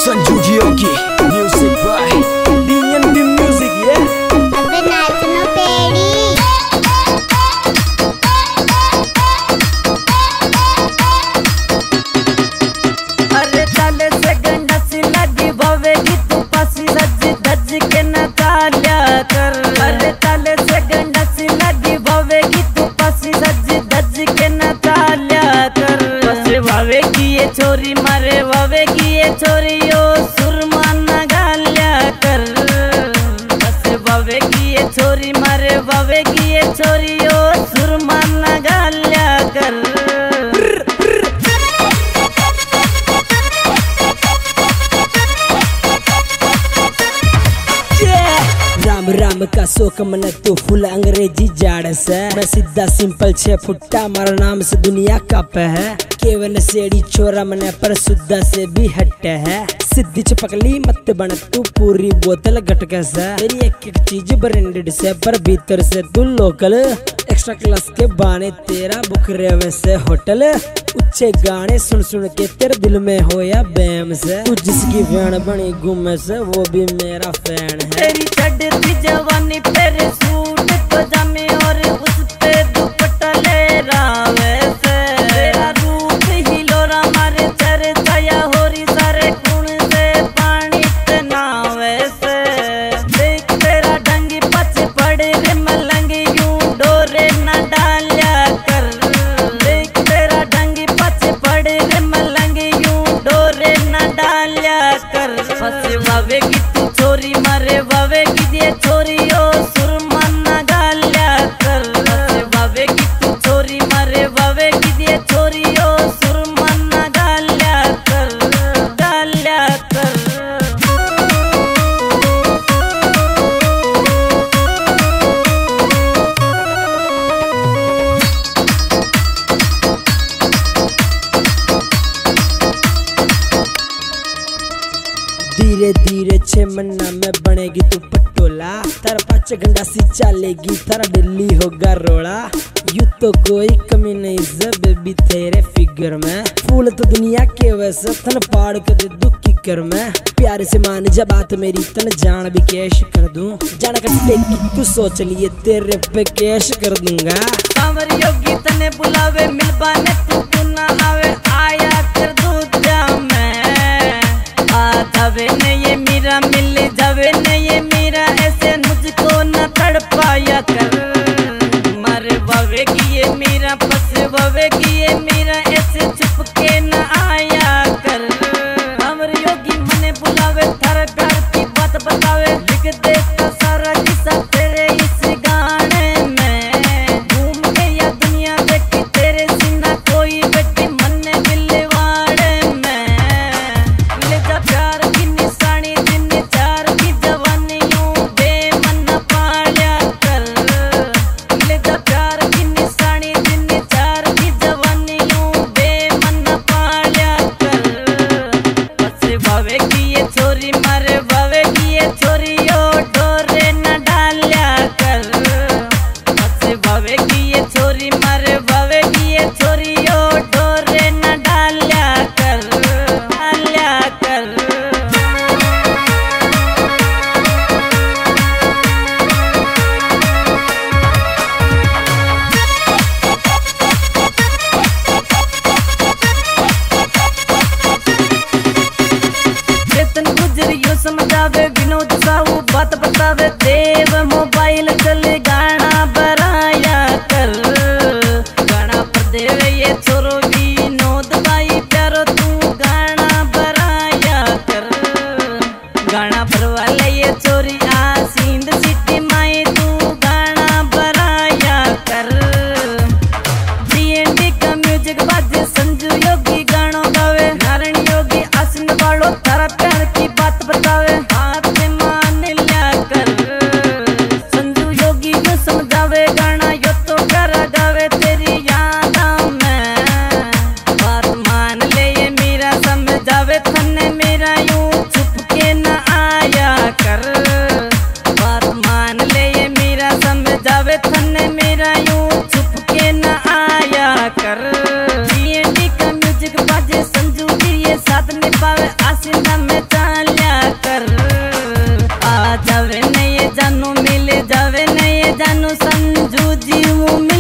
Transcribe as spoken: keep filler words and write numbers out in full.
Sanju Yogi music by DNB music ये अबे नाचनो पेड़ी। अरे ताले से गंडा सी लगी भवेगी तू पासी सज धज के न ताल्या कर। अरे ताले से गंडा सी लगी भवेगी तू पासी सज धज के न ताल्या कर। बस भवेगी ये छोरी मारे भवेगी ये छोरी ओ सुरमा न गाल्या कर। बस भवेगी ये छोरी मारे भवेगी ये छोरी ओ सुरमा न गाल्या कर। राम राम का शोक मन तो फुल अंग्रेजी जाड़ से मैं सीधा सिंपल छह फुट्टा मारा नाम से दुनिया का है। केवन सेड़ी छोरा मने पर सुद्धा से भी हट है। सिद्धि चपकली मत बन तू पूरी बोतल गटके से। तेरी एक एक चीज ब्रांडेड से पर भीतर से तू लोकल। एक्स्ट्रा क्लास के बाने तेरा बुखरे वैसे होटल। उच्चे गाने सुन सुन के तेरे दिल में हो या बैम से। तू जिसकी फैन बनी घूमे से वो भी मेरा फैन है। तेरी चढ़ती जवानी तेरे सूट पजामे और उस पे दुपट्टा ले रावे से। तेरा रूप हिलोरा मारे चरे छाया होरी सारे गुण से पानी तनावे से। देख तेरा ढंगी पछ पड़े रे मलंगी यूं डोरे न डाल्या कर। देख तेरा ढंगी पछ पड़े रे मलंगी यूं डोरे न डाल्या कर। फंसे वावेगी तू छोरी मारे वावेगी दिए छोरी ओ सुरमा न गाल्या कर। फंसे वावेगी तू छोरी मारे वावेगी दिए छोरी ओ सुरमा न गाल्या कर गाल्या कर। धीरे धीरे छे मन्ना में बनेगी तू पटोला। तारा पाँच घंटा सी चलेगी तारा दिल्ली होगा रोड़ा। यू तो कोई कमी नहीं से बेबी तेरे फिगर में। फूल तो दुनिया के वैसे तन पाड़ के दे दू की कर में। प्यार से मान जा बात मेरी तन जान भी कैश कर दूं। जाना कर तू सोच लिए तेरे पे कैश कर दूंगा। सावर योगी तने बुलावे मिलबाने तू तू ना आवे आया कर दूं जा मैं। आ जावे ने ये मेरा मिल जावे ने ये मेरा ऐसे मुझको न तड़पाया कर। मर भवेगी ये मेरा पस भवेगी ये मेरा ऐसे छुप के न आया कर। सावर योगी मने बुलावे थारा प्यार की बात बतावे लिख देता सारा किस्सा तेरे इस गाने में। घूम के या दुनिया देखी तेरे सिंधा कोई बेटी मन्ने दिलवाड़े में। ले जा प्यार की निशानी दिन चार की जवानी यूं बेमन पाल्या कर। ले जा प्यार की निशानी दिन चार की जवानी यूं बेमन पाल्या कर। बस भवेगी ये छोरी मारे भवेगी ये छोरी ओ डोरे न डाल्या कर। बस भवेगी ये छोरी मारे भवेगी ये छोरी ओ डोरे न डाल्या कर डाल्या कर। चेतन गुजरियो समझावे विनोद साहू बात बतावे देव मोबाइल चले गाना बराया कर। गाना पर देवे ये छोरो विनोद भाई प्यारो तू गाना बराया कर। गाना पर वाले ये छोरी आसिंद सिटी माई तू गाना बराया कर। डीएनडी का म्यूजिक बाजे संजू योगी गानो गावे। नारायण योगी आसिंद वालो तारा प्यार की बात बतावे हाथ में मान लिया कर। संजू योगी जो समझावे गाना यो तो करा गावे तेरी यादों में। बात मान ले ये मेरा समझावे थने मेरा यूं छुप के न आया कर। बात मान ले ये मेरा समझावे थने मेरा यूं छुप के न आया कर। डीएनडी का म्यूजिक बाजे संजू जी ये साथ निभावे आसीना में चाल्या कर। आ जावे नहीं ये जानू मिल जावे नहीं ये जानू संजू जी वो मिल